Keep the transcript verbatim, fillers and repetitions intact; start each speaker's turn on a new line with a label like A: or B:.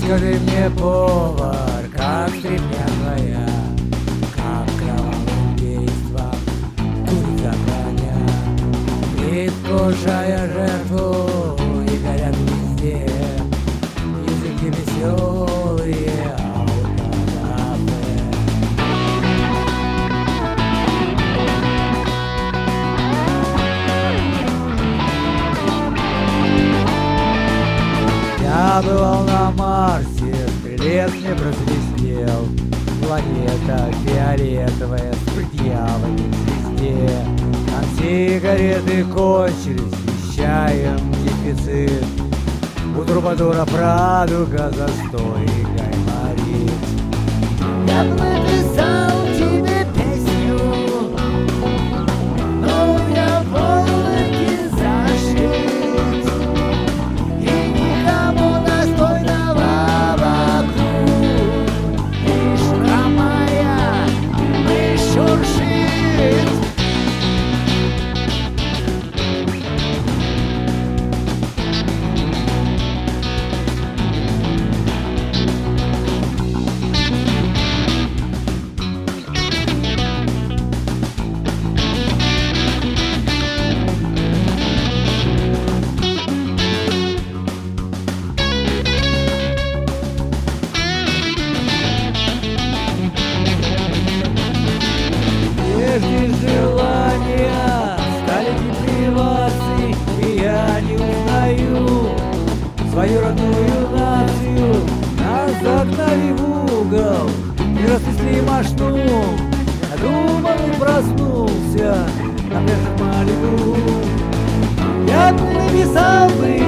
A: Скажи мне, повар, как стрипня твоя, как кровавым действом курица броня, предвкушая жертву, и горят везде языки веселые аутокафе. Я бывал на Марсе, стрелец мне просвистел. Планета фиолетовая с предъявами везде. Там сигареты кончились, вещаем дефицит. У трубадура Прадуга застой и гайморит. Я бы написал тебе песню, но у меня волоки зашит, и никому настойного вокруг, лишь хромая мышь шуршит. Прежде желания стали депривацией, и я не узнаю свою родную нацию. Нас загнали в угол и разнесли мошну. Я думал и проснулся на пляже Малибу. Я бы написал бы